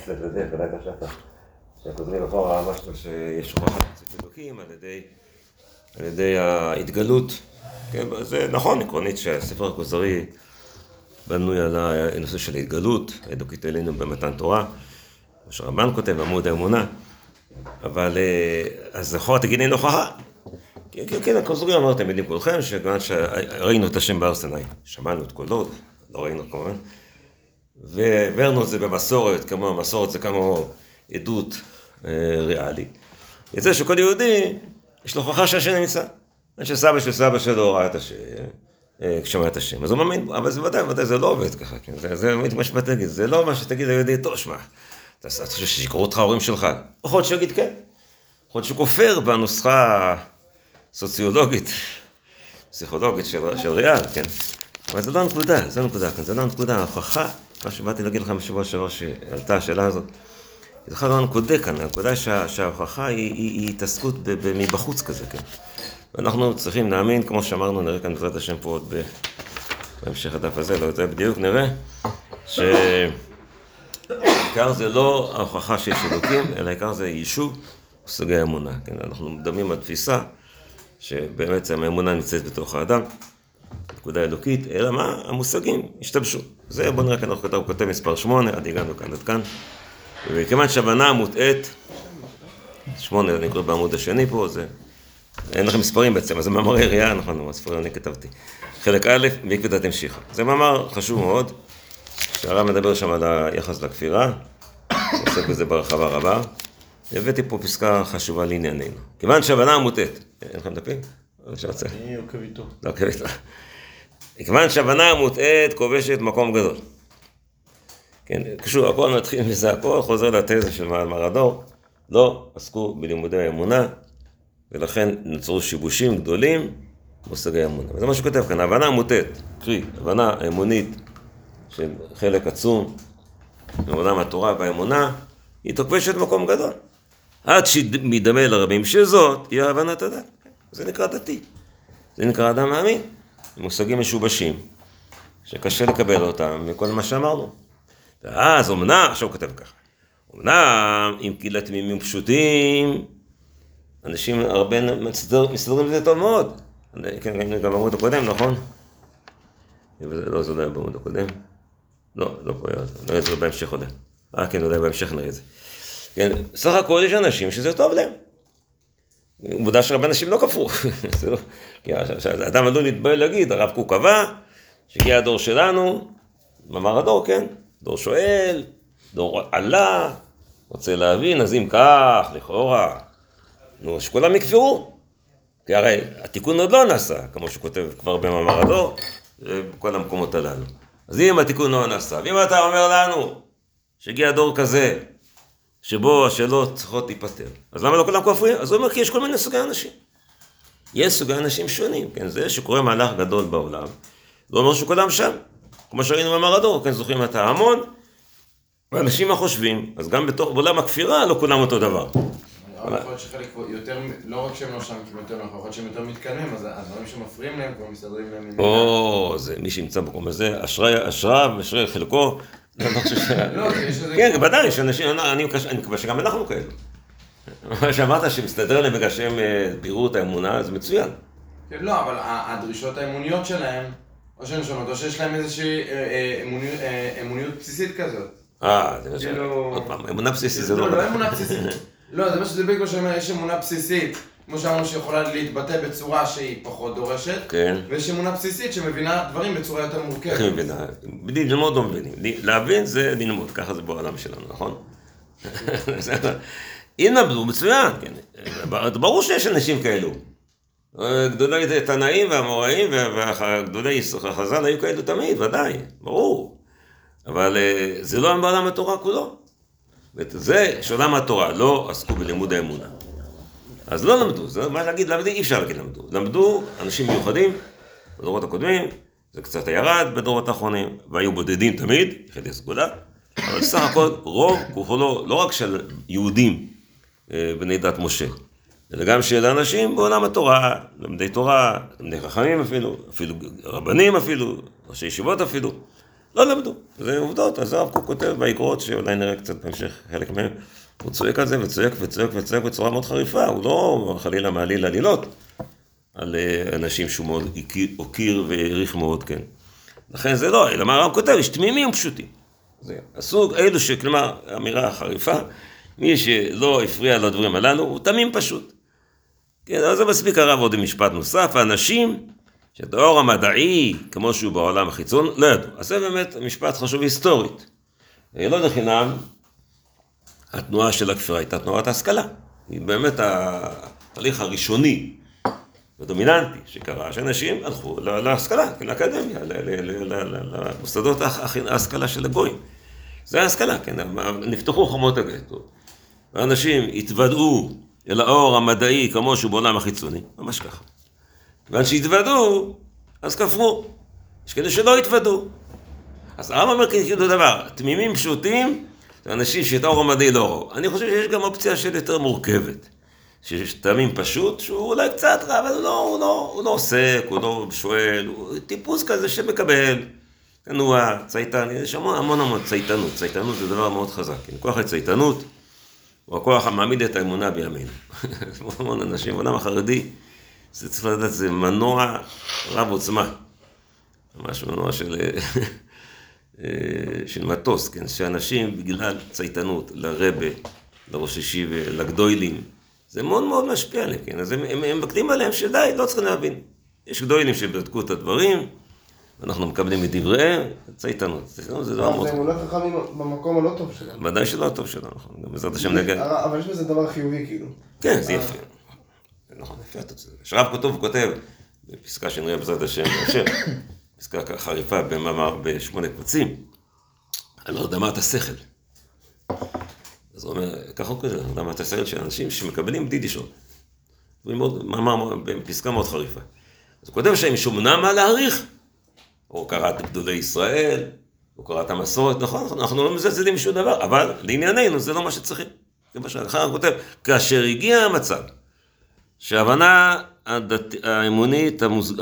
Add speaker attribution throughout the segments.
Speaker 1: קצת לזה, ודאי חשבת שהקודמים אחורה משהו שיש הוכחת מציאות אלוקים על ידי ההתגלות. כן, זה נכון עקרונית שהספר הכוזרי בנוי על הנושא של ההתגלות, האלוקית אלינו במתן תורה, מה שרמב"ן כותב בעמוד האמונה, אבל אז אחורה תגיד אין הוכחה. כן, הכוזרי אמר אתם יודעים כולכם, שכמובן שראינו את השם בהר סיני, שמענו את קולו, לא ראינו כמובן, והעברנו את זה במסורת, כמו המסורת זה כמו עדות ריאלית. יצא שכל יהודי יש לו הוכחה שהשם נמצא. שסבא של סבא שלו ראה את השם, כשמע את השם. אז הוא מאמין, אבל זה ודאי, זה לא עובד ככה. זה מה שתגיד, זה לא מה שתגיד ליהודי, טוב, שמע, אתה חושב שיקראו אותך ההורים שלך. יכול להיות שיגיד כן. יכול להיות שכופר בנוסחה סוציולוגית, פסיכולוגית של ריאל, כן. אבל זה לא הנקודה, זה לא הנקודה, ההוכחה, מה שבאתי להגיד לכם בשבוע שעבר שעלתה השאלה הזאת, זה בכלל לא הנקודה כאן, הנקודה שההוכחה היא התעסקות מבחוץ כזה, כן. ואנחנו צריכים להאמין, כמו שאמרנו, נראה כאן בעזרת השם פה עוד בהמשך הדף הזה, לא יודע בדיוק, נראה שעיקר זה לא ההוכחה שיש אלוקים, אלא העיקר זה יישוב וסוגי האמונה, כן. אנחנו מדמים על תפיסה שבאמת האמונה נמצאת בתוך האדם, נקודה אלוקית, אלא מה? המושגים השתבשו. זה בוא נראה כאן, הוא כותב מספר 8, עד הגענו כאן עד כאן. וכמעט שהבנה מוטעת, 8 אני קורא בעמוד השני פה, זה, אין לכם מספרים בעצם, אז זה מאמר עירייה, נכון, הספרים אני כתבתי. חלק א', בעקבתת המשיכה. זה מאמר חשוב מאוד, שהרב מדבר שם על היחס לכפירה, עוסק בזה ברחבה רבה. הבאתי פה פסקה חשובה לענייננו. כיוון שהבנה מוטעת, אין לכם דפים?
Speaker 2: אני עוקב איתו.
Speaker 1: לא עוקב איתו. כיוון שהבנה מוטעת כובשת מקום גדול. כן, קשור, הכל מתחיל מזה, הכל חוזר לתזה של מאמר הדור, לא עסקו בלימודי האמונה, ולכן נוצרו שיבושים גדולים במושגי האמונה. וזה מה שכותב כאן, ההבנה המוטעת, קרי, הבנה האמונית של חלק עצום, מעולם התורה והאמונה, היא תוקפשת מקום גדול. עד שמדמה לרבים שזאת, היא הבנת הדת. זה נקרא דתי. זה נקרא אדם מאמין. מושגים משובשים, שקשה לקבל אותם, וכל מה שאמרנו. ואז אמנם, עכשיו הוא כותב ככה, אמנם אם קהילת תמימים פשוטים, אנשים הרבה מסתדרים בזה טוב מאוד. כן, גם בעמוד הקודם, נכון? לא, זה לא היה בעמוד הקודם. לא פה, נראה את זה בהמשך עוד. כן, אולי בהמשך נראה את זה. כן, סך הכל יש אנשים שזה טוב להם. מודע שהרבה אנשים לא כפרו. כי האדם עלול להתבייל להגיד, הרב קוק קבע, שהגיע הדור שלנו, מאמר הדור, כן? דור שואל, דור עלה, רוצה להבין, אז אם כך, לכאורה, נו, שכולם יקפרו. כי הרי התיקון עוד לא נעשה, כמו שכותב כבר במאמר הדור, בכל המקומות הללו. אז אם התיקון לא נעשה, ואם אתה אומר לנו, שהגיע דור כזה, שבו השאלות צריכות להיפטר, אז למה לא כולם כופרים? אז הוא אומר, כי יש כל מיני סוגי אנשים. יש סוגי אנשים שונים, כן? זה שקורה מהלך גדול בעולם, לא אומר שכולם שם. כמו שראינו במאמר הדור, כן, זוכרים את ההמון, ואנשים החושבים, אז גם בעולם הכפירה לא כולם אותו דבר.
Speaker 2: אבל יכול להיות שחלק יותר, לא רק שהם לא שם, כי יותר נכון, יכול להיות שהם יותר מתקדמים, אז הדברים שמפריעים להם כבר מסתדרים להם.
Speaker 1: זה מי שימצא במקום הזה, אשרה ואשרי חלקו. כן, בוודאי, אני מקווה שגם אנחנו כאלו. מה שאמרת שמסתדר להם בגלל שהם בירו את האמונה, זה מצוין.
Speaker 2: כן, לא, אבל הדרישות האמוניות שלהם, או שהן שונות, או שיש להם איזושהי אמוניות בסיסית כזאת.
Speaker 1: זה מה שאומר. עוד פעם, אמונה בסיסית זה לא...
Speaker 2: לא אמונה בסיסית. לא, זה מה שזה בגלל שאומר, יש אמונה בסיסית, כמו שאמרנו שיכולה להתבטא בצורה שהיא פחות דורשת, ויש אמונה בסיסית שמבינה דברים בצורה יותר מורכבת.
Speaker 1: בלי ללמוד לא מבינים. להבין זה ללמוד, ככה זה בעולם שלנו, נכון? אם נמדו, מצוין, ברור שיש אנשים כאלו. גדולי תנאים והאמוראים והגדולי חז"ל היו כאלו תמיד, ודאי, ברור. אבל זה לא בעולם התורה כולו. זה שעולם התורה לא עסקו בלימוד האמונה. אז לא למדו, זה מה להגיד, אי אפשר להגיד למדו. למדו אנשים מיוחדים בדורות הקודמים, זה קצת ירד בדורות האחרונים, והיו בודדים תמיד, יחידי סגולה, אבל סך הכל רוב כוחו לא רק של יהודים בני דת משה, אלא גם של אנשים בעולם התורה, למדי תורה, למדי חכמים אפילו רבנים אפילו, ראשי ישיבות אפילו, לא למדו, זה עובדות. אז הרב קוק כותב באגרות, שאולי נראה קצת בהמשך חלק מהם, הוא צועק על זה וצועק וצועק וצועק בצורה מאוד חריפה, הוא לא חלילה מעליל עלילות על אנשים שהוא מאוד הוקיר והעריך מאוד, כן. לכן זה לא, אלא מה הרב כותב, יש תמימים פשוטים. זה הסוג, אלו שכלומר, אמירה חריפה, מי שלא הפריע לדברים הללו, הוא תמים פשוט. כן, אז זה מספיק הרב עוד משפט נוסף, האנשים שאת האור המדעי, כמו שהוא בעולם החיצון, לא ידעו. אז זה באמת משפט חשוב היסטורית. לא לחינם, התנועה של הכפירה הייתה תנועת ההשכלה. היא באמת התהליך הראשוני ודומיננטי שקרה, שאנשים הלכו להשכלה, לאקדמיה, למוסדות ההשכלה של הגויים. זה ההשכלה, כן, נפתחו חומות הגטו, ואנשים התוודעו אל האור המדעי כמו שהוא בעולם החיצוני, ממש ככה. ועד שהתוודעו, אז כפרו. יש כאלה שלא התוודעו. אז הרב אומר כאילו דבר, תמימים פשוטים, זה אנשים שאת האור המדעי לא ראו. אני חושב שיש גם אופציה של יותר מורכבת. שיש תמים פשוט, שהוא אולי קצת רע, אבל הוא לא עוסק, הוא לא שואל, הוא טיפוס כזה שמקבל. תנועה, צייתן, יש המון צייתנות. צייתנות זה דבר מאוד חזק. כוח הצייתנות הוא הכוח המעמיד את האמונה בימינו. המון אנשים, בעולם החרדי, זה צריך לדעת, זה מנוע רב עוצמה. ממש מנוע של מטוס, כן? שאנשים בגלל צייתנות לרבה, לראש ישיבה, לגדולים, זה מאוד מאוד משפיע עליהם, כן? אז הם מקדים עליהם שדי, לא צריכים להבין. יש גדולים שבדקו את הדברים, ואנחנו מקבלים את דבריהם, צייתנות. זה דבר מאוד...
Speaker 3: זה אמונת חכמים במקום הלא טוב שלנו.
Speaker 1: ודאי שלא טוב שלנו, נכון. גם בעזרת השם נגע.
Speaker 3: אבל יש בזה דבר חיובי, כאילו.
Speaker 1: כן, זה יפה. נכון, יפה את זה. שרב כתוב, הוא כותב, בפסקה שנראה בעזרת השם, פסקה חריפה במאמר ב8 קבצים, על הרדמת השכל. אז הוא אומר, ככה הוא כזה, הרדמת השכל של אנשים שמקבלים בדיד ישרות. מאמר בפסקה מאוד חריפה. אז הוא כותב שהם שומנם מה להעריך. הוא קרא את גדולי ישראל, הוא קרא את המסורת, נכון, אנחנו לא מזלזלים שום דבר, אבל לענייננו זה לא מה שצריכים. זה מה שאחר הוא כותב, כאשר הגיע המצב, שההבנה האמונית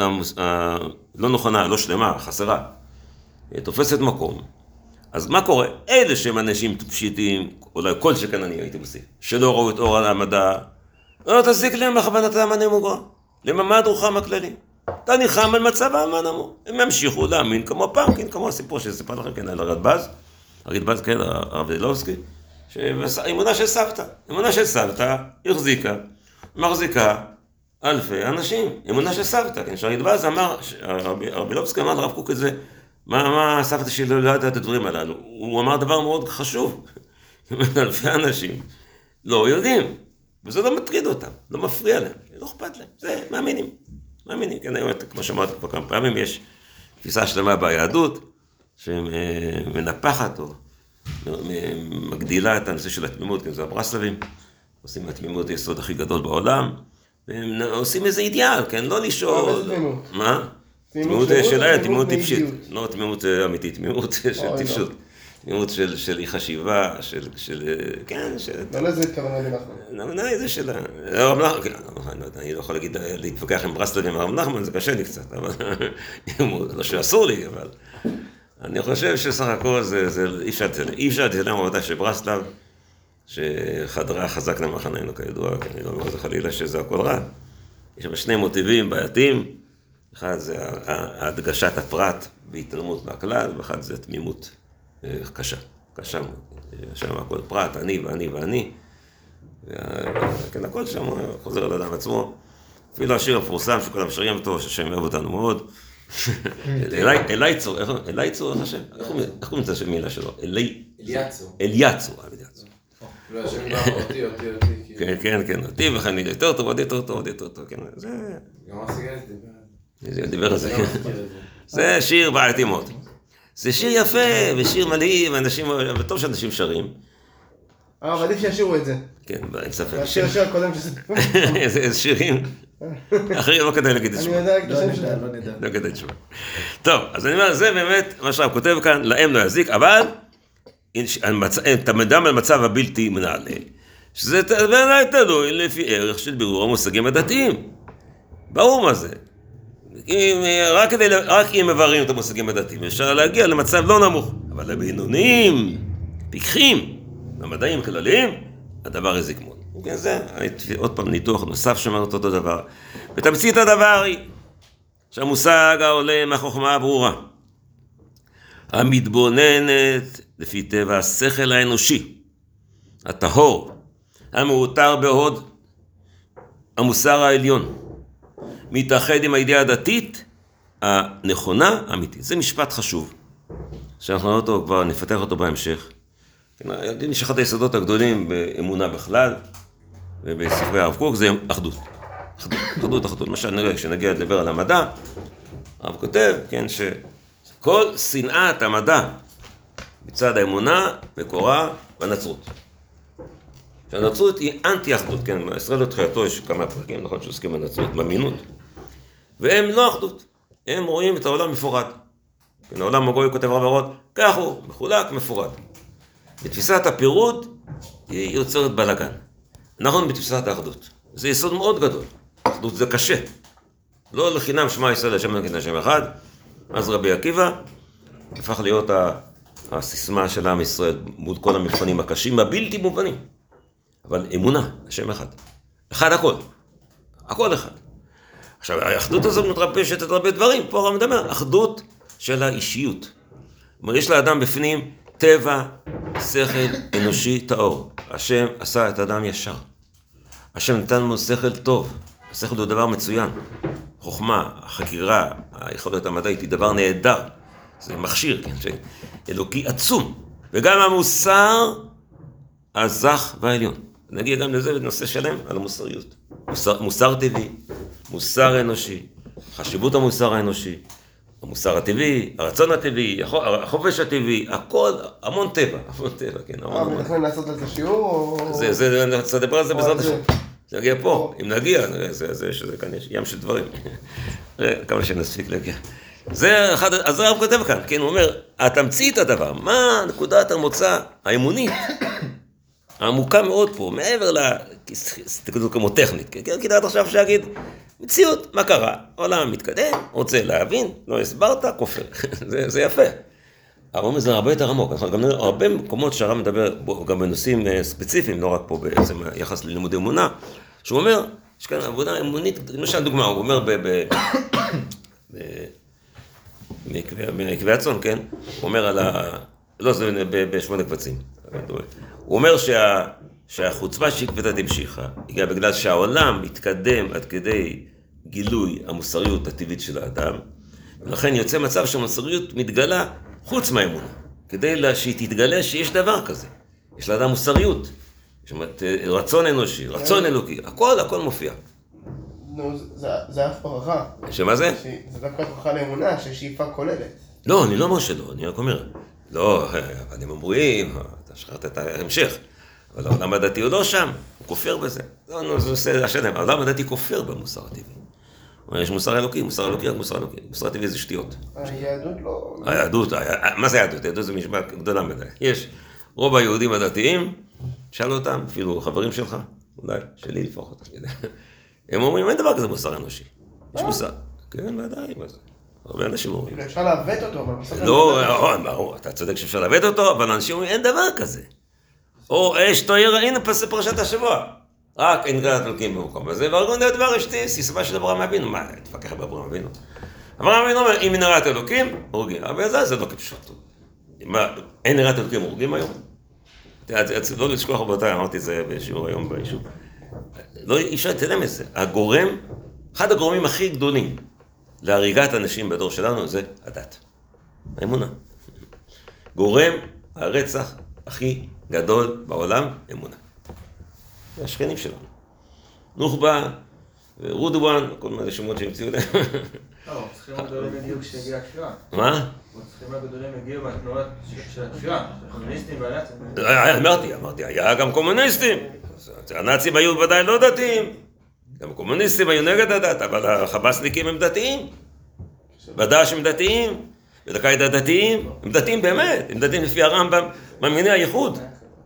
Speaker 1: לא נכונה, לא שלמה, חסרה, תופסת מקום, אז מה קורה? אלה שהם אנשים פשיטים, אולי כל שכן אני הייתי מוסיף, שלא ראו את אור המדע, לא תזיק להם בכוונתם הנמוגה, לממד רוחם הכללים. אתה ניחם על מצב האמן אמור. הם המשיכו להאמין כמו פעם, כן, כמו הסיפור שסיפר לכם, כן, על הרדב"ז, כן, הרב דילובסקי, אמונה של סבתא. אמונה של סבתא החזיקה, מחזיקה אלפי אנשים. אמונה של סבתא, כן, שהרדב"ז אמר, הרב דילובסקי אמר לרב קוק את זה, מה הסבתא שלי לא יודעת את הדברים הללו? הוא אמר דבר מאוד חשוב. אלפי אנשים לא יודעים, וזה לא מטריד אותם, לא מפריע להם, לא אכפת להם, זה מאמינים. מאמינים, כן, כמו שאמרתי כבר כמה פעמים, יש תפיסה שלמה ביהדות שמנפחת או מגדילה את הנושא של התמימות, כן, זה הברסלבים, עושים התמימות היסוד הכי גדול בעולם, והם עושים איזה אידיאל, כן, לא לשאול... מה? תמימות שלהם, תמימות טיפשית, לא תמימות אמיתית, תמימות של טיפשות. תמימות של אי חשיבה, כן,
Speaker 3: לא איזה התכוונה לנחמן.
Speaker 1: לא, איזה שלה. הרב נחמן, אני לא יכול להגיד, להתווכח עם ברסלב עם הרב נחמן, זה קשה לי קצת, אבל לא שאסור לי, אבל אני חושב שסך הכל אי אפשר להתעלם מהעובדה שברסלב, שחדרה חזק למחננו כידוע, כי אני לא אומר זה חלילה שזה הכל רע. יש שם שני מוטיבים בעייתיים, אחד זה הדגשת הפרט בהתעלמות מהכלל, ואחד זה תמימות. קשה מאוד, שם הכל פרט, אני ואני ואני, כן, הכל שם חוזר על אדם עצמו, אפילו השיר המפורסם שכולם שרים אותו, שהשם אוהב אותנו מאוד, אלייצור, איך השם? איך הוא מצא של מילה שלו? אליאצור.
Speaker 2: לא, השם לא, אותי.
Speaker 1: כן, אותי וכן, יותר טוב, עוד יותר טוב, כן, זה...
Speaker 2: גם הסיגל
Speaker 1: דיבר על זה, זה שיר בעייתי מאוד. זה שיר יפה, ושיר מלהיב, וטוב שאנשים שרים.
Speaker 3: אבל עדיף שישירו את זה.
Speaker 1: כן, אין ספק.
Speaker 3: השיר הקודם שזה...
Speaker 1: איזה שירים. אחרי לא כדאי להגיד את שמה.
Speaker 3: אני יודע את השם שלהם.
Speaker 1: לא כדאי את שמה. טוב, אז אני אומר, זה באמת מה שהרב כותב כאן, להם לא יזיק, אבל תמדם על מצב הבלתי מנעלה, שזה תלוי לפי ערך של בירור המושגים הדתיים. ברור מה זה. רק אם מבררים את המושגים הדתיים, אפשר להגיע למצב לא נמוך. אבל הבינוניים, פיקחים, המדעים הכלליים, הדבר הזה כמו. זה עוד פעם ניתוח נוסף שאומר אותו דבר. בתמצית הדבר היא שהמושג העולה מהחוכמה הברורה, המתבוננת לפי טבע השכל האנושי, הטהור, המעוטר בהוד המוסר העליון, מתאחד עם הידיעה הדתית הנכונה, האמיתית. זה משפט חשוב, שאנחנו נראה אותו, כבר נפתח אותו בהמשך. יש אחד היסודות הגדולים באמונה בכלל, ובספרי הרב קוק, זה אחדות. אחדות. מה שנראה, כשנגיע לדבר על המדע, הרב כותב, כן, שכל שנאת המדע מצד האמונה מקורה בנצרות. שהנצרות היא אנטי-אחדות, כן, ישראל לתחילתו יש כמה פרקים, נכון שעוסקים בנצרות, במינות. והם לא אחדות, הם רואים את העולם מפורד. כן, העולם הגוי כותב רב הרות, כך הוא, מחולק, מפורד. בתפיסת הפירוד היא יוצרת בלגן. נכון בתפיסת האחדות. זה יסוד מאוד גדול. אחדות זה קשה. לא לחינם שמע ישראל השם אלוקים השם אחד, אז רבי עקיבא הפך להיות הסיסמה של עם ישראל מול כל המבחנים הקשים, הבלתי מובנים. אבל אמונה, השם אחד. אחד הכל. הכל אחד. עכשיו, האחדות הזאת מתרפשת את הרבה דברים. פה הרב מדבר, אחדות של האישיות. כלומר, יש לאדם בפנים טבע, שכל אנושי טהור. השם עשה את האדם ישר. השם נתן לנו שכל טוב. השכל הוא דבר מצוין. חוכמה, החקירה, היכולת המדעית היא דבר נהדר. זה מכשיר, כן? אלוקי עצום. וגם המוסר הזך והעליון. נגיע גם לזה בנושא שלם על המוסריות. מוסר טבעי, מוסר אנושי, חשיבות המוסר האנושי, המוסר הטבעי, הרצון הטבעי, החופש הטבעי, הכל, המון טבע, כן.
Speaker 3: מתכנן לעשות על זה שיעור או...
Speaker 1: זה, נצא לדבר על זה בעזרת השם. זה יגיע פה, אם נגיע, שזה כאן יש ים של דברים. כמה שנספיק להגיע. זה אחד, אז הרב כותב כאן, כן, הוא אומר, התמצית הדבר, מה נקודת המוצא האמונית? העמוקה מאוד פה, מעבר להסתכלות כמו טכנית, כי עד עכשיו שאגיד, מציאות, מה קרה? העולם מתקדם, רוצה להבין, לא הסברת, כופר. זה יפה. הרב זה הרבה יותר עמוק, אנחנו גם נראה הרבה מקומות שהרב מדבר גם בנושאים ספציפיים, לא רק פה בעצם יחס ללימודי אמונה, שהוא אומר, יש כאן עבודה אמונית, למשל דוגמה, הוא אומר מקבי הצאן, כן? הוא אומר על לא, זה בשמונה קבצים. הוא אומר שהחוצפה שעקבתא דמשיחא הגיעה בגלל שהעולם מתקדם עד כדי גילוי המוסריות הטבעית של האדם, ולכן יוצא מצב שהמוסריות מתגלה חוץ מהאמונה, כדי שהיא תתגלה שיש דבר כזה. יש לאדם מוסריות, יש רצון אנושי, רצון אלוקי, הכל מופיע.
Speaker 3: נו, זה אף ברכה.
Speaker 1: שמה זה?
Speaker 3: זה דווקא ברכה לאמונה, ששאיפה כוללת.
Speaker 1: לא, אני לא אומר שלא, אני רק אומר. לא, הם אומרים, אתה שכחת את ההמשך. אבל העולם הדתי הוא לא שם, הוא כופר בזה. לא, זה עושה השלם. העולם הדתי כופר במוסר הטבעי. יש מוסר אלוקי, מוסר אלוקי, מוסר אלוקי. מוסר הטבעי זה שטויות.
Speaker 3: היהדות לא...
Speaker 1: היהדות, מה זה היהדות? היהדות זה משפט גדולה מדי. יש רוב היהודים הדתיים, שאל אותם, אפילו חברים שלך, אולי, שלי לפחות, הם אומרים, אין דבר כזה מוסר אנושי. יש מוסר. כן, ודאי, מה זה? הרבה אנשים אומרים.
Speaker 3: אפשר לעוות אותו, אבל בסוף...
Speaker 1: לא, ברור, אתה צודק שאפשר לעוות אותו, אבל אנשים אומרים, אין דבר כזה. או אש תואר, הנה פרשת השבוע. רק אין גדלת אלוקים במקום הזה, וארגון דבר אשתי, סיסמה של אברהם אבינו. מה, תפקח באברהם אבינו? אברהם אבינו אומר, אם נראת אלוקים, הורגים. אבל זה לא כפשוט. אין נראת אלוקים, הורגים היום? לא לשכוח רבותיי, אמרתי את זה בשיעור היום ביישוב. לא, אי אפשר להתעלם מזה. הגורם, אחד הגורמים הכי גדולים להריגת אנשים בדור שלנו זה הדת. האמונה. גורם הרצח הכי גדול בעולם, אמונה. זה השכנים שלנו. נוח'בה ורודואן, כל מיני שמות שהמציאו להם.
Speaker 4: לא, צריכים הגדולים הגיעו כשהגיעה הכפירה.
Speaker 1: מה?
Speaker 4: צריכים הגדולים הגיעו מהתנועות של הכפירה, הקומוניסטים והנאצים.
Speaker 1: אמרתי, היה גם קומוניסטים. הנאצים היו ודאי לא דתיים. גם הקומוניסטים היו נגד הדת, אבל החב"סניקים הם דתיים. בד"ש הם דתיים. ודקאית הדתיים, הם דתיים באמת. הם דתיים לפי הרמב"ם, מאמיני הייחוד.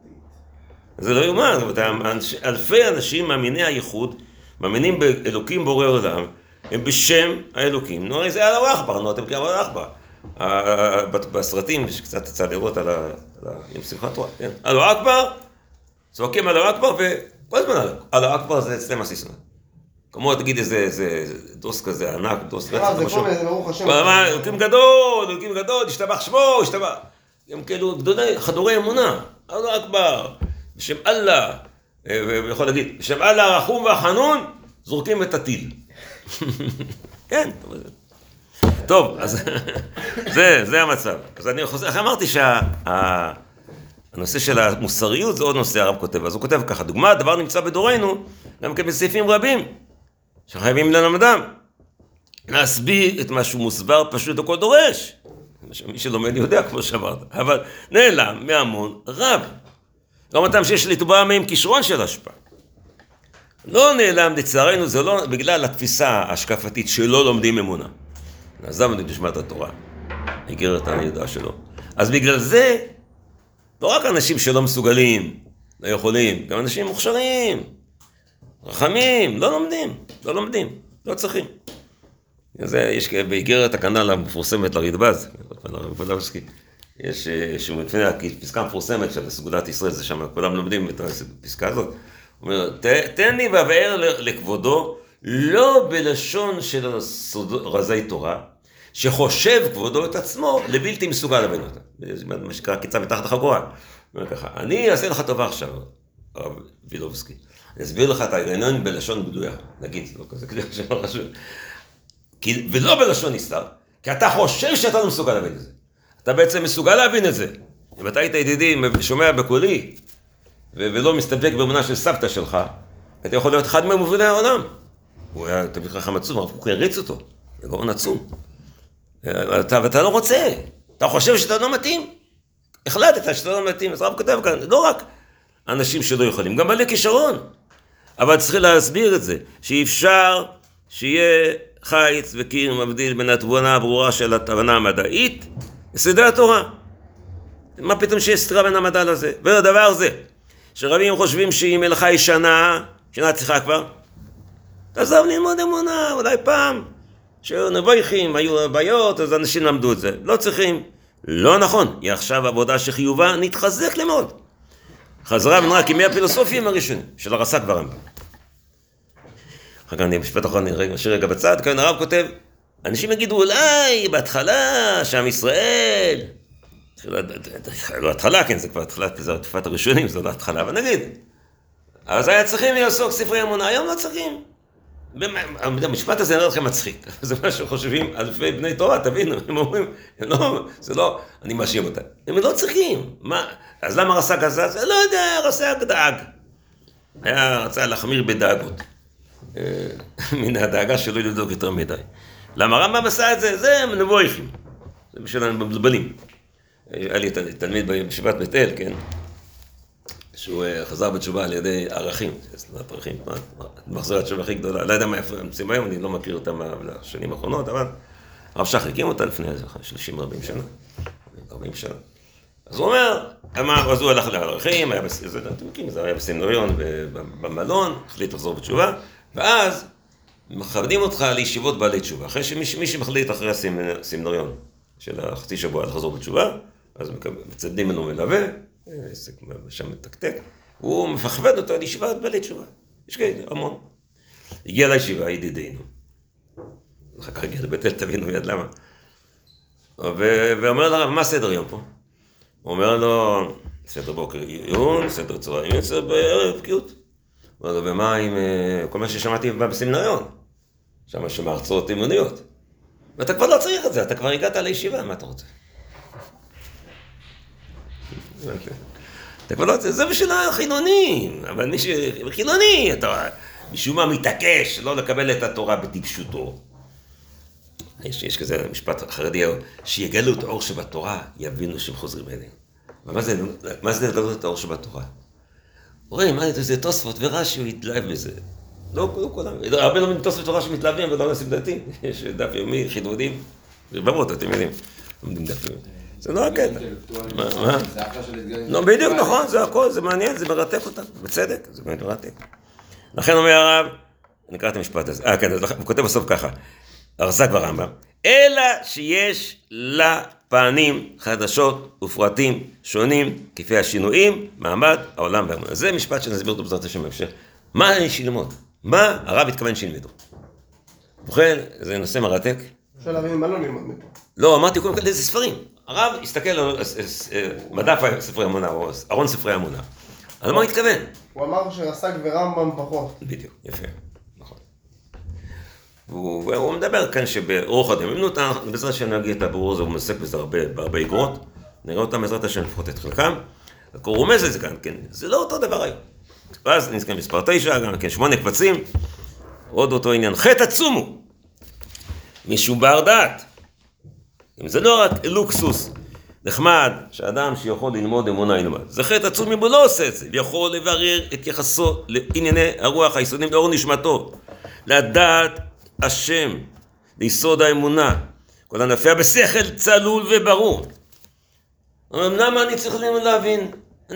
Speaker 1: זה לא יאומן, אלפי אנשים מאמיני הייחוד, מאמינים באלוקים בורא עולם, הם בשם האלוקים. נו, הרי זה אללה אכבר, נו, אתם כאילו אללה אכבר. בסרטים שקצת יצא לראות על עם שמחת תורה, כן? אללה אכבר, צועקים אללה אכבר, וכל הזמן אללה אכבר זה אצלם הסיסמה. כמו תגיד איזה דוס כזה ענק, דוס רצח
Speaker 3: זה
Speaker 1: משהו.
Speaker 3: כמו איזה ברוך השם.
Speaker 1: אלוקים גדול, השתבח שמו, השתבח. הם כאילו גדולי, חדורי אמונה. אללה אכבר, בשם אללה, ויכול להגיד, בשם אללה הרחום והחנון, זורקים את הטיל. כן, טוב, אז זה המצב. אז אני חוזר, איך אמרתי שהנושא של המוסריות זה עוד נושא הרב כותב. אז הוא כותב ככה, דוגמה, הדבר נמצא בדורנו, גם כן בסעיפים רבים, שחייבים ללמדם. להסביר את מה שהוא מוסבר פשוט לכל דורש. מי שלומד יודע, כמו שאמרת, אבל נעלם מהמון רב. גם אותם שיש לתבוע מהם כישרון של השפעה. לא נעלם, לצערנו, זה לא בגלל התפיסה ההשקפתית שלא לומדים אמונה. נעזב את נשמת התורה, איגרת הידעה שלו. אז בגלל זה, לא רק אנשים שלא מסוגלים, לא יכולים, גם אנשים מוכשרים, רחמים, לא לומדים, לא צריכים. יש באיגרת הכנ"ל המפורסמת לרדב"ז, יש פסקה מפורסמת של סגולת ישראל, זה שם, כולם לומדים את הפסקה הזאת. הוא אומר, תן לי ובאר לכבודו, לא בלשון של רזי תורה, שחושב כבודו את עצמו לבלתי מסוגל להבין אותה. זה מה שקרה קיצה מתחת החגורה. הוא אומר ככה, אני אעשה לך טובה עכשיו, הרב וילובסקי. אני אסביר לך את ההגרנון בלשון גדויה, נגיד, לא כזה כלי של רשום. ולא בלשון נסתר, כי אתה חושב שאתה לא מסוגל להבין את זה. אתה בעצם מסוגל להבין את זה. אם אתה היית ידידי, שומע בקולי, ולא מסתפק באמונה של סבתא שלך, אתה יכול להיות אחד ממובילי העולם. הוא היה תמיד חכם עצום, הרב קוק הריץ אותו, זה גאון עצום. ואתה לא רוצה, אתה חושב שאתה לא מתאים. החלטת שאתה לא מתאים, אז הרב כותב כאן, לא רק אנשים שלא יכולים, גם בעלי כישרון. אבל צריך להסביר את זה, שאי אפשר שיהיה חיץ וקיר מבדיל בין התבונה הברורה של התבנה המדעית לסדרי התורה. מה פתאום שיש סתירה בין המדע לזה? והדבר זה, שרבים חושבים שהיא מלאכה ישנה, שנה צריכה כבר, תעזוב ללמוד אמונה, אולי פעם, שהיו נבויכים, היו בעיות, אז אנשים למדו את זה. לא צריכים. לא נכון. היא עכשיו עבודה שחיובה, נתחזק למוד. חזרה ונראה כמי הפילוסופיים הראשונים, של הרס"ק ברמב"ם. אחר כך אני משפט אחרון, נשאיר רגע בצד, כאן הרב כותב, אנשים יגידו אולי בהתחלה, שעם ישראל, לא התחלה, כן, זה כבר התחלת, זה התקופת הראשונים, זה לא התחלה, אבל נגיד, אז היה צריכים לעסוק ספרי אמונה, היום לא צריכים. המשפט הזה נראה לכם מצחיק, זה מה שחושבים אלפי בני תורה, תבינו, הם אומרים, זה לא, אני מאשים אותם, הם לא צריכים, אז למה הרס"ק עשה? זה לא יודע, הרס"ק דאג, רצה להחמיר בדאגות, מן הדאגה שלא לבדוק יותר מדי. למה הרמב"ם עשה את זה? זה נבויכים, זה בשביל המבלבלים. היה לי תלמיד בישיבת בית אל, כן? שהוא חזר בתשובה על ידי ערכים, ערכים, מחזור התשובה הכי גדולה, לא יודע מה איפה הם נמצאים היום, אני לא מכיר אותם לשנים האחרונות, אבל הרב שך הקים אותה לפני 30 רבים שנה, 40 שנה. אז הוא אומר, אז הוא הלך לערכים, זה היה בסמינריון במלון, החליט לחזור בתשובה, ואז מכבדים אותך לישיבות בעלי תשובה, אחרי שמי שמחליט אחרי הסמינריון של החצי שבוע לחזור בתשובה, אז מצדדים ממנו מלווה, שם מתקתק, הוא מפחבד אותו על ישיבה בעלי תשובה. יש כאלה, המון. הגיע לישיבה, ידידינו. אחר כך הגיע לבית אל, תבינו מיד למה. ואומר לרב, מה סדר יום פה? הוא אומר לו, סדר בוקר עיון, סדר צהריים, סדר בערב בקיאות. הוא אומר לו, ומה עם כל מה ששמעתי בסמינריון? שם יש הרצאות אמוניות. ואתה כבר לא צריך את זה, אתה כבר הגעת לישיבה, מה אתה רוצה? אתה כבר לא רוצה, זה בשביל החילונים, אבל מי שחילוני, אתה משום מה מתעקש לא לקבל את התורה בטיפשותו. יש כזה משפט חרדי, שיגלו את האור שבתורה, יבינו שהם חוזרים אליהם. מה זה לגלות את האור שבתורה? רואים, מה זה תוספות ורש"י, הוא יתלהב מזה. לא כולם, הרבה לא מתוספות ורש"י מתלהבים, ולא נשים דעתי. יש דף יומי, חידודים, רבבות, אתם יודעים. לומדים דף יומי. זה לא הקטע. מה? לא, בדיוק, נכון, זה הכל, זה מעניין, זה מרתק אותם, בצדק, זה מרתק. לכן אומר הרב, אני אקרא את המשפט הזה. כן, הוא כותב בסוף ככה. הרס"ק ברמב"ם. אלא שיש לה פנים חדשות ופרטים שונים, כפי השינויים, מעמד, העולם והאמונה. זה משפט שנסביר אותו בעזרת השם בהמשך. מה יש ללמוד? מה הרב התכוון שילמדו? ובכן, זה נושא מרתק.
Speaker 3: אפשר להבין מה לא ללמוד מפה.
Speaker 1: לא, אמרתי קודם כל איזה ספרים. הרב הסתכל על מדף ספרי אמונה, או ארון ספרי אמונה. אז מה הוא התכוון?
Speaker 3: הוא אמר שרס"ק ורמב"ם פחות.
Speaker 1: בדיוק, יפה, נכון. והוא מדבר כאן שבאורח הדמיונות, בעזרת השם נגיד את הברור הזה, הוא מסק בזה בהרבה איגרות, נראה אותם בעזרת השם לפחות את חלקם, הוא רומז את זה כאן, כן, זה לא אותו דבר היום. ואז נזכר מספר 9, גם כן 8 קבצים, עוד אותו עניין, חטא עצומו, משובע דעת. אם זה לא רק לוקסוס, נחמד, שאדם שיכול ללמוד אמונה ילמד. זה חטא עצום אם הוא לא עושה את זה, ויכול לברר את יחסו לענייני הרוח היסודיים לאור נשמתו, לדעת השם, ליסוד האמונה, כל הנפיע בשכל צלול וברור. אבל למה אני צריך להבין?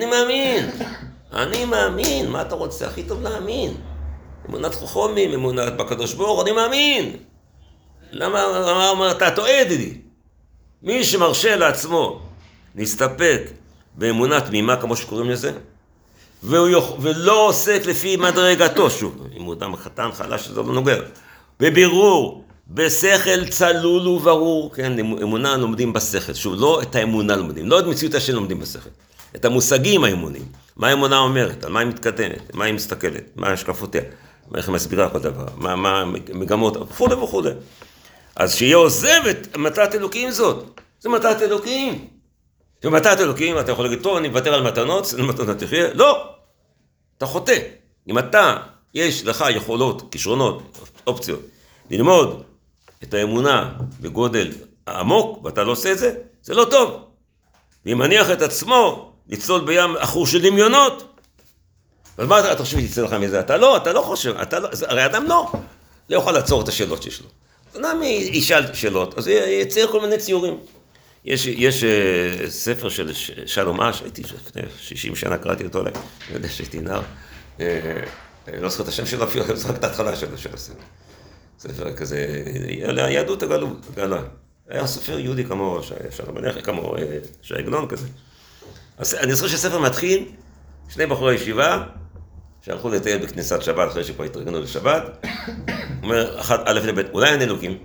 Speaker 1: אני מאמין, מה אתה רוצה? הכי טוב להאמין. אמונת חכמים, אמונת בקדוש ברוך, אני מאמין. למה אומר, אתה טועה ידידי? מי שמרשה לעצמו להסתפק באמונה תמימה, כמו שקוראים לזה, ולא עוסק לפי מדרגתו, שוב, אם הוא אדם חתן, חלש, זה לא נוגע, בבירור, בשכל צלול וברור, כן, אמונה לומדים בשכל, שוב, לא את האמונה לומדים, לא את מציאות השם לומדים בשכל, את המושגים האמונים, מה האמונה אומרת, על מה היא מתכתנת, מה היא מסתכלת, מה השקפותיה, איך היא מסבירה כל דבר, מה מגמות, וכו'. אז שיהיה עוזב את מתת אלוקים זאת. זה מתת אלוקים. במתת אלוקים אתה יכול להגיד, טוב, אני מוותר על מתנות, זה מתנות תחיה. לא. אתה חוטא. אם אתה, יש לך יכולות, כישרונות, אופציות, ללמוד את האמונה בגודל העמוק, ואתה לא עושה את זה, זה לא טוב. ואם מניח את עצמו לצלול בים אחור של דמיונות, אז מה אתה חושב שתצא לך מזה? אתה לא חושב, הרי אדם לא יכול לעצור את השאלות שיש לו. אדם ישאל שאלות, אז יצייר כל מיני ציורים. יש ספר של שלום אש, הייתי לפני 60 שנה קראתי אותו עליי, אני יודע שהייתי נער, לא זוכר את השם שלו אפילו, אני זוכר את ההתחלה שלו של הספר. ספר כזה, היהדות הגלה. היה סופר יהודי כמו שלום מלך, כמו שי עגנון כזה. אז אני זוכר שהספר מתחיל, שני בחורי ישיבה, שהלכו לטייל בכניסת שבת, אחרי שפה התרגנו לשבת, אומר, א' לב', אולי אין אלוקים.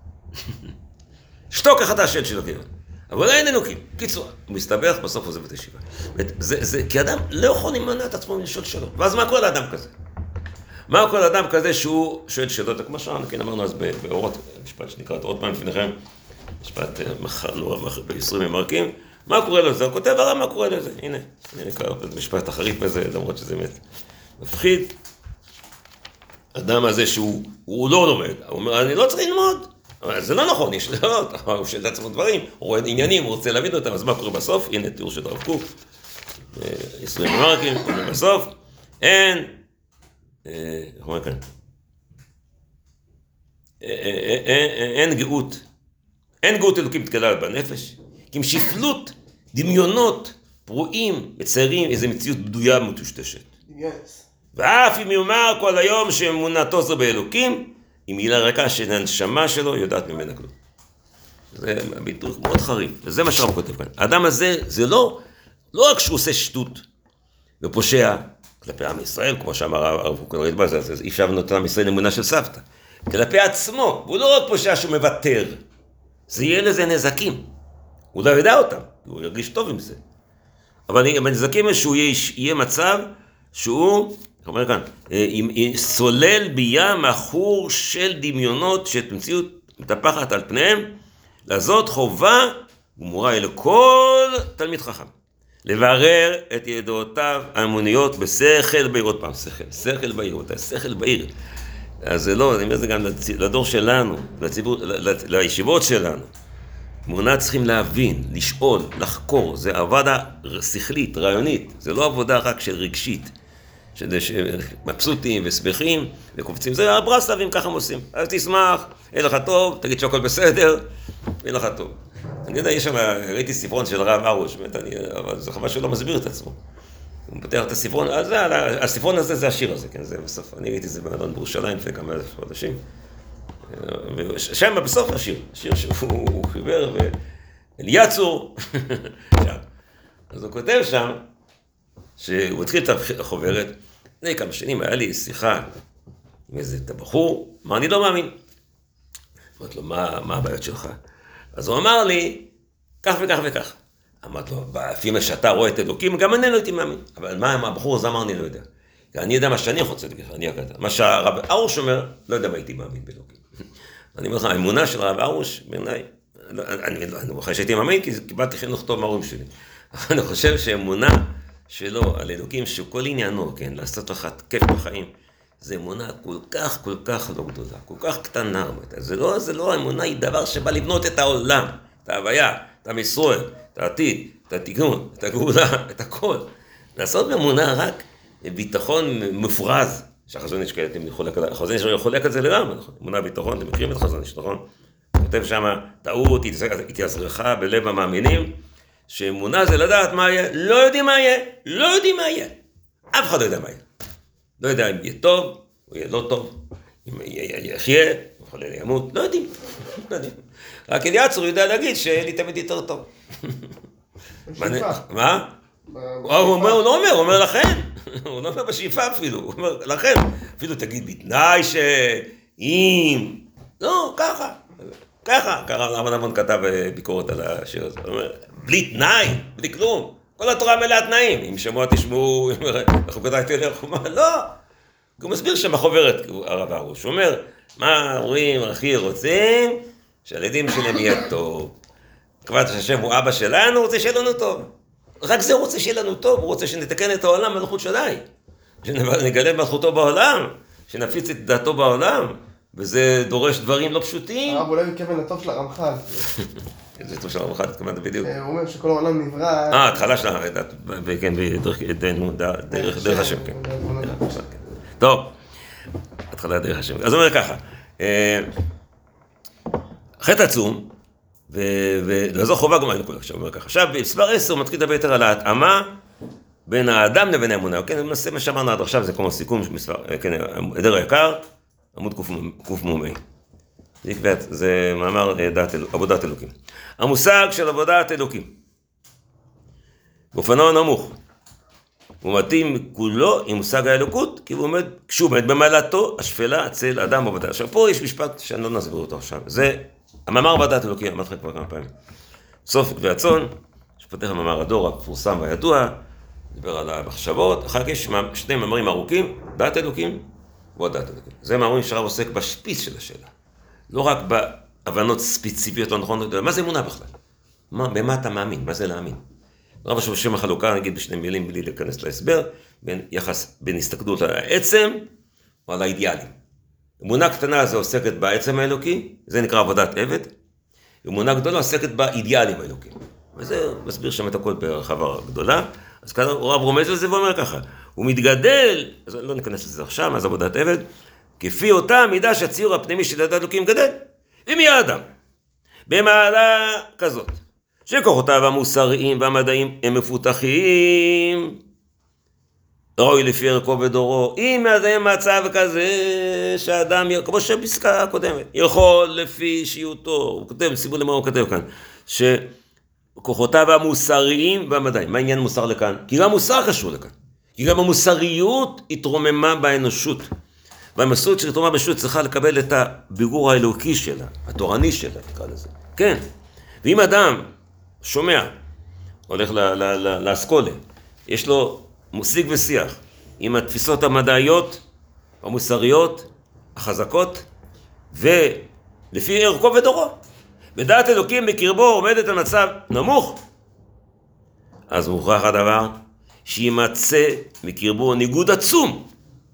Speaker 1: שתוק אחד השד של אלוקים. אבל אולי אין אלוקים. קיצור, הוא מסתבך, בסוף עוזב את הישיבה. כי אדם לא יכול להימנע את עצמו לשאול שאלות. ואז מה כל אדם כזה? מה כל אדם כזה שהוא שואל שאלות? כמו שאנחנו כן אמרנו אז באורות, משפט שנקרא עוד פעם לפניכם, משפט ב-20 ממרקים, מה קורה לזה? הוא כותב הרב מה קורה לזה. הנה, אני אקרא את משפט החריף בזה, למרות שזה באמת מפחיד. אדם הזה שהוא לא לומד, הוא אומר, אני לא צריך ללמוד. אבל זה לא נכון, יש שאלות, הוא שואל את עצמו דברים, הוא רואה עניינים, הוא רוצה להבין אותם, אז מה קורה בסוף? הנה תיאור של הרב קוק, 20 ממרקים, בסוף, איך אומר כאן? אין גאות אלוקים תקלה בנפש, כי עם שפלות, דמיונות, פרועים, מציירים איזו מציאות בדויה ומטושטשת. ואף אם יאמר כל היום שאמונתו זו באלוקים, אם היא לרקה שהנשמה שלו יודעת ממנה כלום. זה ביטוי מאוד חריף, וזה מה שהרב כותב כאן. האדם הזה, זה לא רק שהוא עושה שטות ופושע כלפי עם ישראל, כמו שאמר הרב קוק רדב"ז, אז אי אפשר לבנות עם ישראל אמונה של סבתא, כלפי עצמו, והוא לא רק פושע שהוא מוותר, זה יהיה לזה נזקים. הוא לא ידע אותם, הוא ירגיש טוב עם זה. אבל הנזקים שהוא יהיה מצב שהוא, אומר כאן, סולל בים אחור של דמיונות שתמציאות מטפחת על פניהם, לזאת חובה ומורה לכל תלמיד חכם, לברר את ידעותיו האמוניות בשכל בעיר, עוד פעם, שכל בעיר, שכל בעיר. אז זה לא, אני אומר זה גם לדור שלנו, לציבור, לישיבות שלנו. אמונה צריכים להבין, לשאול, לחקור, זה עבודה שכלית, רעיונית, זה לא עבודה רק של רגשית. שמבסוטים ושמחים וקופצים, זה הברסלבים ככה הם עושים, אז תשמח, אין לך טוב, תגיד שהכל בסדר, אין לך טוב. אני יודע, יש שם, ראיתי ספרון של הרב ארוש, אבל זה חבל שלא מסביר את עצמו. הוא פותח את הספרון, הספרון הזה זה השיר הזה, כן, זה בסוף, אני ראיתי את זה באלון בירושלים לפני כמה חודשים, ושם בסוף השיר שהוא חיבר, ואליצור, אז הוא כותב שם, שהוא התחיל את החוברת, לפני כמה שנים היה לי שיחה עם איזה בחור, אמר, אני לא מאמין. אמרתי לו, מה הבעיות שלך? אז הוא אמר לי, כך וכך וכך. אמרתי לו, לפי מה שאתה רואה את אלוקים, גם אני לא הייתי מאמין. אבל מה הבחור הזה אמר, אני לא יודע. אני יודע מה שאני רוצה להגיד, אני הקטע. מה שהרב ארוש אומר, לא יודע מה הייתי מאמין באלוקים. אני אומר לך, האמונה של הרב ארוש, בעיניי, אני לא חושב שהייתי מאמין, כי קיבלתי חינוך טוב מההורים שלי. אבל אני חושב שהאמונה שלו על אלוקים, שכל עניינו, כן, לעשות לך כיף בחיים, זה אמונה כל כך לא גדולה, כל כך קטנה. זה לא אמונה, היא דבר שבא לבנות את העולם, את ההוויה, את המשרות, את העתיד, את התיקון, את הגאולה, את הכל. לעשות באמונה רק ביטחון מפורז, שהחזון איש כאלה, החזון איש חולק על זה לגמרי, אמונה ביטחון, אתם מכירים את החזון איש, נכון? כותב שם, טעות, התייזרחה בלב המאמינים, שאמונה זה לדעת מה יהיה, לא יודעים מה יהיה, אף אחד לא יודע מה יהיה. לא יודע אם יהיה טוב, או יהיה לא טוב, אם יחיה, או חולה לימות, לא יודעים. רק אליעצור יודע להגיד שאלי תמיד יותר טוב. מה? הוא לא אומר לכן, הוא לא אומר בשאיפה אפילו, הוא אומר לכן, אפילו תגיד בתנאי שאם, לא, ככה, הרב נבון כתב ביקורת על השיר הזה, הוא אומר, בלי תנאי, בלי כלום, כל התורה מלאה תנאים, אם שמוע תשמעו, אנחנו כדאי תלך, הוא אומר, לא, הוא מסביר שם החוברת, הרב ארוש, הוא אומר, מה ההורים הכי רוצים? שהילדים שלהם יהיה טוב, קבעת שהשם הוא אבא שלנו, הוא רוצה שיהיה לנו טוב, רק זה הוא רוצה שיהיה לנו טוב, הוא רוצה שנתקן את העולם מלכות שדי, שנגלה מלכותו בעולם, שנפיץ את דעתו בעולם, וזה דורש דברים לא פשוטים.
Speaker 3: הרב אולי מכוון לטוב של הרמח"ל.
Speaker 1: זה טוב של הרמח"ל, התכוונת בדיוק.
Speaker 3: הוא אומר שכל העולם נברא.
Speaker 1: התחלה של הדת, כן, דרך השם, כן. טוב, התחלה דרך השם. אז הוא אומר ככה, חטא עצום, וזו חובה גם היינו כולה, עכשיו הוא אומר ככה. עכשיו, בספר 10 מתחיל לדבר יותר על ההתאמה בין האדם לבין האמונה. כן, למעשה מה שאמרנו עד עכשיו, זה כמו סיכום, כן, עדר היקר, עמוד קמ"ה. זה מאמר עבודת אלוקים. המושג של עבודת אלוקים, באופנו הנמוך, הוא מתאים כולו עם מושג האלוקות, כי הוא כשהוא עומד במעלתו השפלה אצל אדם עבודה. עכשיו פה יש משפט שאני לא נסביר אותו עכשיו, זה המאמר עבודת אלוקים, אמרתי לך כבר כמה פעמים. סוף כתבי הצאן, שפתח המאמר הדור המפורסם והידוע, דיבר על המחשבות, אחר כך יש שני מאמרים ארוכים, דעת אלוקים ועבודת אלוקים. זה מאמרים שהרב עוסק בשפיץ של השאלה. לא רק בהבנות ספציפיות לא נכונות, מה זה אמונה בכלל? במה אתה מאמין? מה זה להאמין? רב השם החלוקה, נגיד בשני מילים בלי להיכנס להסבר, בין הסתכלות על העצם או על האידיאלים. אמונה קטנה זה עוסקת בעצם האלוקי, זה נקרא עבודת עבד, אמונה גדולה עוסקת באידיאלים האלוקיים. וזה מסביר שם את הכל ברחבה גדולה, אז כאן הרב רומז לזה ואומר ככה, הוא מתגדל, אז לא ניכנס לזה עכשיו, אז עבודת עבד, כפי אותה המידה שהציור הפנימי של ידעת אלוקים גדל, ומי האדם? במעלה כזאת, שכוחותיו המוסריים והמדעיים הם מפותחים, ראוי לפי ערכו ודורו, אם זה מצב כזה שהאדם, כמו שבפסקה הקודמת, יכול לפי שיעותו, הוא כותב, סיבו למה הוא כותב כאן, שכוחותיו המוסריים והמדעיים, מה העניין מוסר לכאן? כי גם מוסר קשור לכאן, כי גם המוסריות התרוממה באנושות, והמסורת של התרומה בשו"ת צריכה לקבל את הבירור האלוקי שלה, התורני שלה, נקרא לזה. כן, ואם אדם שומע, הולך לאסכולה, יש לו מוסיק ושיח עם התפיסות המדעיות, המוסריות, החזקות, ולפי ערכו ודורו. בדעת אלוקים בקרבו עומדת על מצב נמוך, אז מוכרח הדבר שימצא מקרבו ניגוד עצום,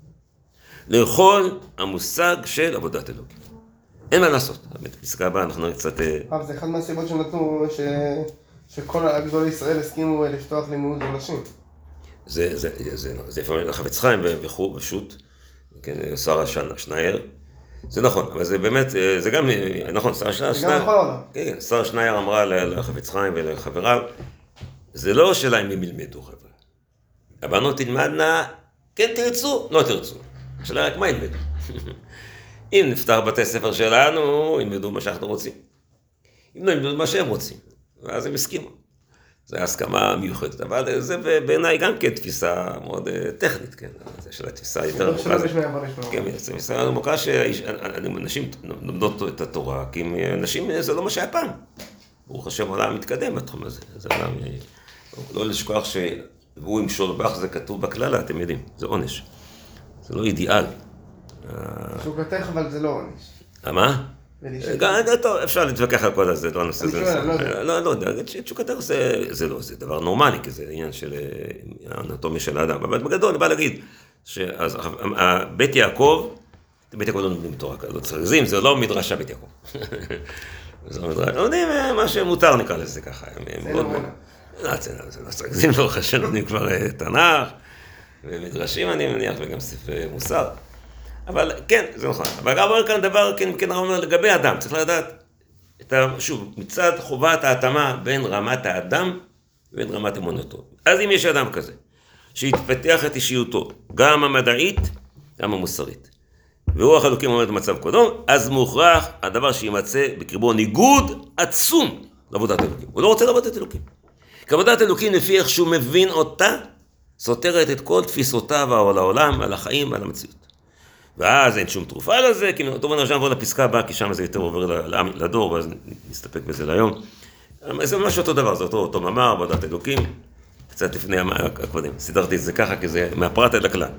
Speaker 1: לכל המושג של עבודת אלוקים. אין מה לעשות. בפסקה הבאה אנחנו נראה קצת...
Speaker 3: זה אחד מהסיבות שנתנו שכל הגדולי ישראל הסכימו לפתוח לימוד לנשים.
Speaker 1: זה לפעמים החפץ חיים וכו' בשו"ת, שרה שנייר. זה נכון, אבל זה באמת, זה גם נכון, שרה שנייר.
Speaker 3: זה גם בכל העולם.
Speaker 1: כן, שרה שנייר אמרה לחפץ חיים ולחבריו, זה לא שאלה אם הם ילמדו חבר'ה. הבנות תלמדנה, כן תרצו, לא תרצו. השאלה רק מה ילמדו. אם נפתח בתי ספר שלנו, ילמדו מה שאנחנו רוצים. אם לא ילמדו מה שהם רוצים, ואז הם הסכימו. זו הסכמה מיוחדת, אבל זה בעיניי גם כן תפיסה מאוד טכנית, כן? זה של התפיסה יותר עמוקה. כן, זו תפיסה עמוקה שאנשים לומדות את התורה, כי נשים זה לא מה שהיה פעם. ברוך השם, העולם מתקדם בתחום הזה. זה עולם, לא לשכוח שהוא ימשול בך, זה כתוב בכללה, אתם יודעים, זה עונש. זה לא אידיאל.
Speaker 3: שוקתך, אבל זה לא עונש.
Speaker 1: מה? טוב, אפשר להתווכח על כל זה, לא הנושא הזה. לא יודע, תשוקתך זה לא, זה דבר נורמלי, כי זה עניין של האנטומיה של האדם. אבל בגדול, אני בא להגיד, בית יעקב, בית יעקב לא נותנים תורה, לא צריך להגזים, זה לא מדרשה בית יעקב. זה לא מדרשה, לא יודעים מה שמותר נקרא לזה ככה. לא צריך להגזים, לא חשב, נותנים כבר תנ"ך, ומדרשים אני מניח, וגם ספר מוסר. אבל כן, זה נכון. אבל גם אומר כאן דבר, כן, אומר לגבי האדם, צריך לדעת, שוב, מצד חובת ההתאמה בין רמת האדם ובין רמת אמונתו. אז אם יש אדם כזה, שהתפתח את אישיותו, גם המדעית, גם המוסרית, ורוח אלוקים עומד במצב קודם, אז מוכרח הדבר שימצא בקרבו ניגוד עצום לעבודת אלוקים. הוא לא רוצה לעבוד את אלוקים. כי עבודת אלוקים, לפי איך שהוא מבין אותה, סותרת את כל תפיסותיו על העולם, על החיים, על המציאות. ואז אין שום תרופה לזה, כי טוב, אני נעבור לפסקה הבאה, כי שם זה יותר עובר לדור, ואז נסתפק בזה להיום. זה ממש אותו דבר, זה אותו מאמר, עבודת אלוקים, קצת לפני הקודם. סידרתי את זה ככה, כי זה מהפרט עד הכלל.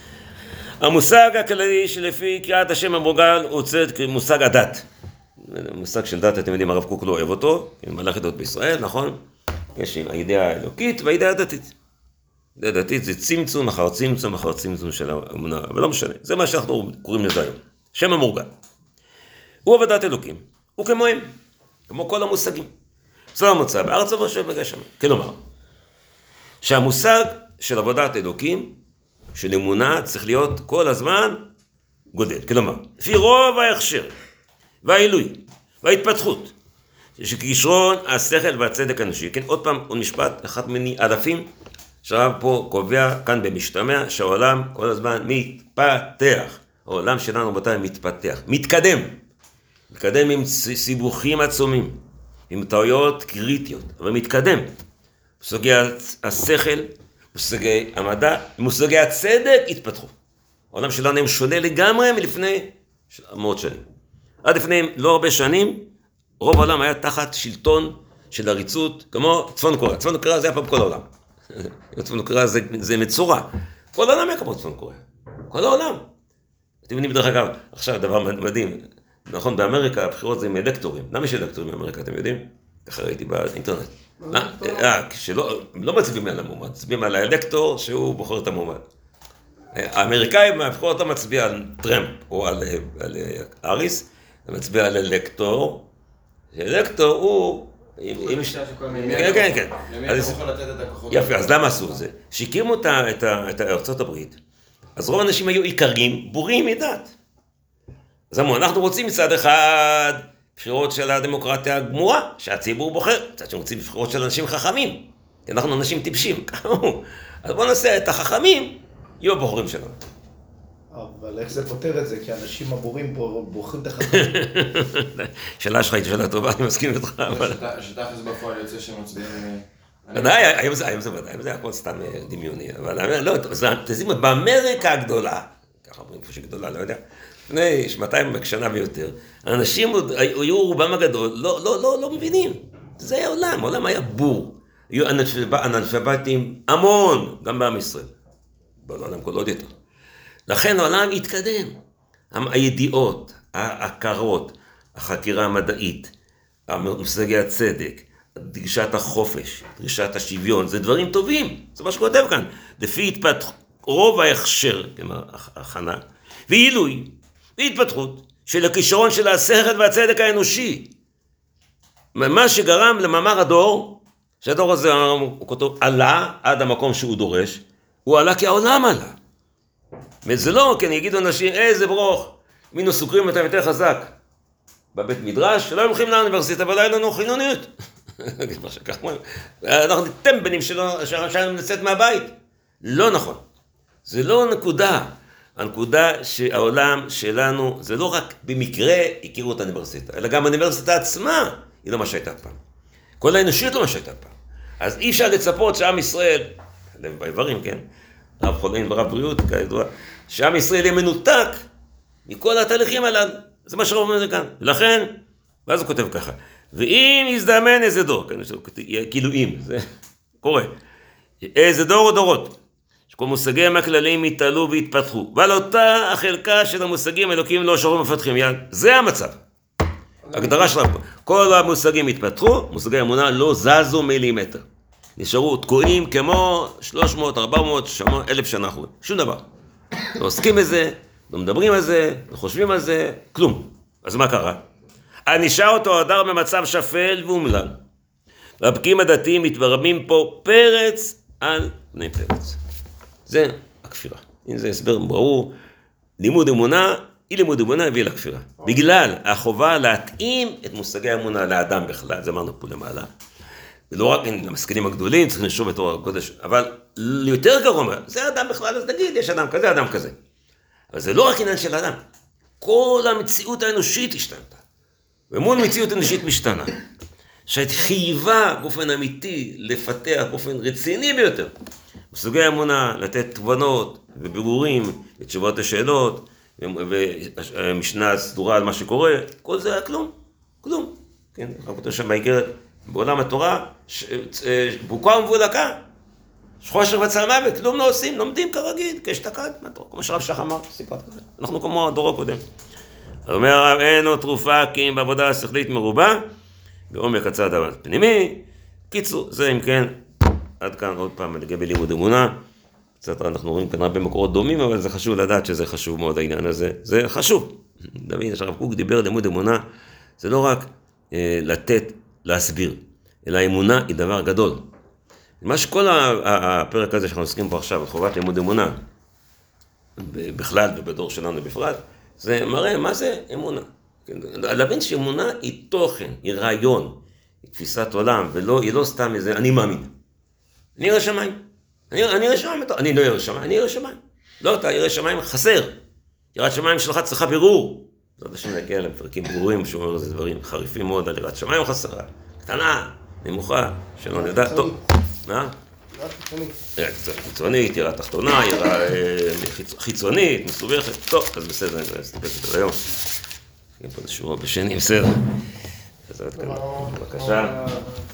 Speaker 1: המושג הכללי שלפי קריאת השם המורגל הוא צד כמושג הדת. מושג של דת, אתם יודעים, הרב קוק לא אוהב אותו, מלאך עדות בישראל, נכון? יש הידיעה האלוקית והידיעה הדתית. דתית זה צמצום אחר צמצום אחר צמצום של האמונה, אבל לא משנה, זה מה שאנחנו קוראים לזה היום. שם המורגל. הוא עבודת אלוקים, הוא כמוהם, כמו כל המושגים. זה המוצא בארץ ובשם בגשם. כלומר, שהמושג של עבודת אלוקים, של אמונה, צריך להיות כל הזמן גודל. כלומר, לפי רוב ההכשר והעילוי וההתפתחות, שכישרון השכל והצדק האנושי. כן, עוד פעם, עוד משפט, אחד מני אלפים, שהרב פה קובע כאן במשתמע שהעולם כל הזמן מתפתח. העולם שלנו בתי מתפתח, מתקדם עם סיבוכים עצומים, עם טעויות קריטיות, אבל מתקדם. מושגי השכל, מושגי המדע, מושגי הצדק התפתחו. העולם שלנו הם שונה לגמרי מלפני מאות שנים. עד לפני לא הרבה שנים, רוב העולם היה תחת שלטון של עריצות, כמו צפון קוריאה. צפון קוריאה זה היה פעם כל העולם. צפון קוריאה זה מצורע. כל העולם היה כמו צפון קוריאה. כל העולם. אתם יודעים בדרך אגב, עכשיו דבר מדהים. נכון, באמריקה הבחירות זה עם אלקטורים. למה יש אלקטורים באמריקה, אתם יודעים? ככה ראיתי באינטרנט. לא מצביעים על המועמד, מצביעים על האלקטור שהוא בוחר את המועמד. האמריקאים מהבחירות לא מצביע על טראמפ או על אריס, הם מצביע על אלקטור. אלקטור הוא... כן. יפה, אז למה עשו את זה? שהקימו את ארצות הברית, אז רוב האנשים היו עיקרים בורים מדת. אז אמרו, אנחנו רוצים מצד אחד בחירות של הדמוקרטיה הגמורה, שהציבור בוחר, מצד שרוצים בחירות של אנשים חכמים, כי אנחנו אנשים טיפשים, אז בואו נעשה את החכמים, יהיו הבוחרים שלנו.
Speaker 5: אבל איך זה פותר את זה? כי אנשים הבורים בוחרים את החכמים.
Speaker 1: שאלה שלך היא שאלה טובה, אני מסכים איתך, אבל...
Speaker 2: שתכלס בפועל יוצא שמצביעים...
Speaker 1: ודאי, היום זה הכל סתם דמיוני, אבל לא, תזים, באמריקה הגדולה, ככה אומרים פה שגדולה, לא יודע, לפני 200 שנה ויותר, האנשים היו רובם הגדול, לא מבינים, זה היה עולם, העולם היה בור, היו אנאלפביתים המון, גם בעם ישראל, בעולם כל עוד יותר. לכן העולם התקדם, הידיעות, ההכרות, החקירה המדעית, מושגי הצדק, דרישת החופש, דרישת השוויון, זה דברים טובים, זה מה שכותב כאן, לפי התפתחות, רוב ההכשר, הכנה, ועילוי, והתפתחות של הכישרון של השכל והצדק האנושי. מה שגרם למאמר הדור, שהדור הזה, הוא כותב, עלה עד המקום שהוא דורש, הוא עלה כי העולם עלה. וזה לא, כי אני אגיד אנשים, איזה ברוך, מינו סוכרים אותם יותר חזק. בבית מדרש, שלא הולכים לאוניברסיטה, אבל אין לנו חילוניות. אנחנו טמבלים שלנו לצאת מהבית. לא נכון. זה לא נקודה. הנקודה שהעולם שלנו, זה לא רק במקרה הכירו את האוניברסיטה, אלא גם האוניברסיטה עצמה היא לא מה שהייתה פעם. כל האנושיות לא מה שהייתה פעם. אז אי אפשר לצפות שעם ישראל, לב באיברים, כן? רב חולין ורב בריאות, כידוע, שעם ישראל יהיה מנותק מכל התהליכים הללו. זה מה שרוב אומר כאן. ולכן, ואז הוא כותב ככה, ואם יזדמן איזה דור, כאילו אם, זה קורה, איזה דור או דורות, שכל מושגים הכלליים יתעלו ויתפתחו, ועל אותה החלקה של המושגים האלוקים לא שומרים מפתחים יד, זה המצב. הגדרה שלנו, כל המושגים התפתחו, מושגי אמונה לא זזו מילימטר. נשארו תקועים כמו 300, 400, 1,000 שנה אחרי. שום דבר. לא עוסקים בזה, לא מדברים על זה, לא חושבים על זה, כלום. אז מה קרה? נשאר אותו הדר במצב שפל ואומלל. והבקיעים הדתיים מתברמים פה פרץ על פני פרץ. זה הכפירה. אם זה הסבר ברור, לימוד אמונה, אי לימוד אמונה הביא לכפירה. בגלל החובה להתאים את מושגי האמונה לאדם בכלל, זה אמרנו פה למעלה. ולא רק למסכנים הגדולים, צריכים לשוב את אור הקודש, אבל יותר גרוע, זה אדם בכלל, אז נגיד, יש אדם כזה, אדם כזה. אבל זה לא רק עניין של אדם. כל המציאות האנושית השתנתה. ומול מציאות אנושית משתנה. שחייבה באופן אמיתי לפתח באופן רציני ביותר. מושגי האמונה, לתת תובנות ובירורים ותשובות לשאלות, ומשנה סדורה על מה שקורה, כל זה היה כלום. כלום. כן, אנחנו כותב שם באיגרת, בעולם התורה, בוקה ומבולקה, חושך וצלמוות, כלום לא עושים, לומדים כרגיל, כאשתקד, כמו שרב שח אמר, סיפרת כזה. אנחנו כמו הדור הקודם. אומר הרב, אין עוד תרופה כי אם בעבודה השכלית מרובה, בעומק הצד הפנימי. קיצור, זה אם כן, עד כאן עוד פעם לגבי לימוד אמונה. קצת אנחנו רואים כאן הרבה מקורות דומים, אבל זה חשוב לדעת שזה חשוב מאוד העניין הזה. זה חשוב. דוד, הרב קוק דיבר לימוד אמונה, זה לא רק לתת, להסביר, אלא האמונה היא דבר גדול. מה שכל הפרק הזה שאנחנו עוסקים פה עכשיו, חובת לימוד אמונה, בכלל ובדור שלנו בפרט, זה מראה מה זה אמונה. להבין שאמונה היא תוכן, היא רעיון, היא תפיסת עולם, והיא לא סתם איזה, אני מאמין. אני ירא שמיים. אני ירא שמיים, אני לא ירא שמיים, אני ירא שמיים. לא, אתה ירא שמיים חסר. יראת שמיים שלך צריכה בירור. זאת השם להגיע לפרקים ברורים, שהוא אומר, זה דברים חריפים מאוד, על יראת שמיים חסרה. קטנה, נמוכה, שלא נדע, טוב. מה? יראה חיצונית, יראה תחתונה, יראה חיצונית, מסובכת, טוב, אז בסדר, אני אסתפק את זה היום. יש פה איזה שורה בשני, בסדר. בבקשה.